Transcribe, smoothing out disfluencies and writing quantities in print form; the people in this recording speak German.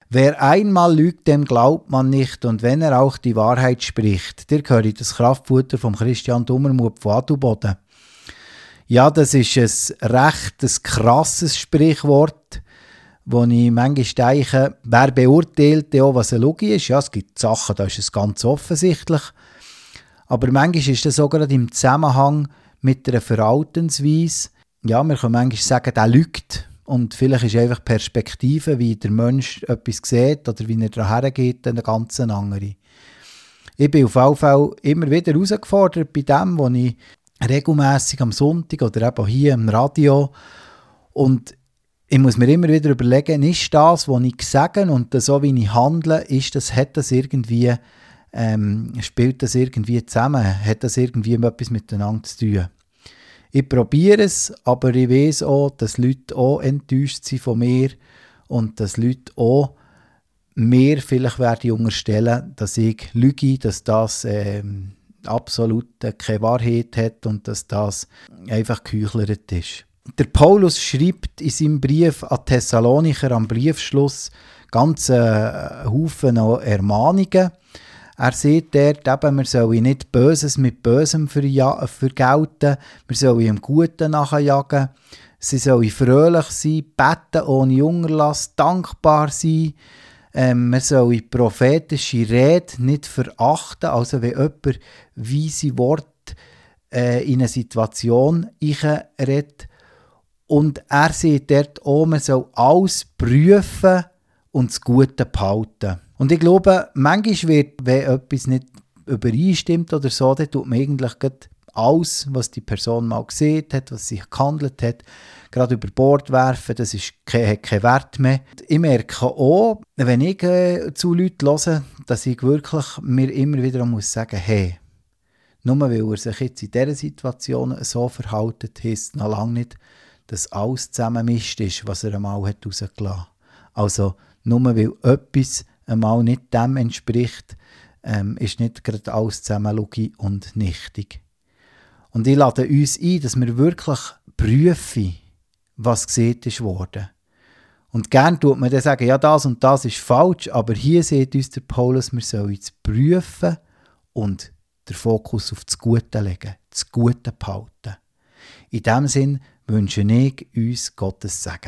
Wer einmal lügt, dem glaubt man nicht, und wenn er auch die Wahrheit spricht. Dir höre ich das Kraftfutter von Christian Dummermuth von Adelboden. Ja, das ist ein recht krasses Sprichwort, wo ich manchmal denke, wer beurteilt ja, was eine Lüge ist? Ja, es gibt Sachen, da ist es ganz offensichtlich. Aber manchmal ist das auch gerade im Zusammenhang mit einer Verhaltensweise. Ja, wir können manchmal sagen, der lügt. Und vielleicht ist einfach die Perspektive, wie der Mensch etwas sieht oder wie er daher geht, eine ganz andere. Ich bin auf jeden Fall immer wieder herausgefordert bei dem, was ich regelmässig am Sonntag oder eben hier im Radio, und ich muss mir immer wieder überlegen, ist das, was ich sage und so, wie ich handle, hat das irgendwie, spielt das irgendwie zusammen? Hat das irgendwie etwas miteinander zu tun? Ich probiere es, aber ich weiss auch, dass Leute auch enttäuscht sind von mir und dass Leute auch mir vielleicht werden unterstellen, dass ich lüge, dass das absolut keine Wahrheit hat und dass das einfach geheuchelt ist. Der Paulus schreibt in seinem Brief an Thessalonicher am Briefschluss ganz Haufen Ermahnungen. Er sagt dort eben, wir sollen nicht Böses mit Bösem vergelten, wir sollen dem Guten nachjagen, sie sollen fröhlich sein, beten ohne Unterlass, dankbar sein, wir sollen prophetische Rede nicht verachten, also wenn jemand weise Worte in eine Situation redet. Und er sagt dort auch, man soll alles prüfen und das Gute behalten. Und ich glaube, manchmal wird, wenn etwas nicht übereinstimmt oder so, dann tut man eigentlich alles, was die Person mal gesehen hat, was sie gehandelt hat, gerade über Bord werfen. Das hat keinen Wert mehr. Ich merke auch, wenn ich zu Leuten höre, dass ich wirklich mir immer wieder muss sagen, hey, nur weil er sich jetzt in dieser Situation so verhalten, heisst noch lange nicht, dass alles zusammen Mist ist, was er einmal rausgelassen hat. Also nur weil etwas einmal nicht dem entspricht, ist nicht gerade alles zusammen Lüge und nichtig. Und ich lade uns ein, dass wir wirklich prüfen, was gesehen ist worden. Und gern tut man dann sagen, ja, das und das ist falsch, aber hier sieht uns der Paulus, wir sollen es prüfen und den Fokus auf das Gute legen, das Gute behalten. In diesem Sinn wünsche ich uns Gottes Segen.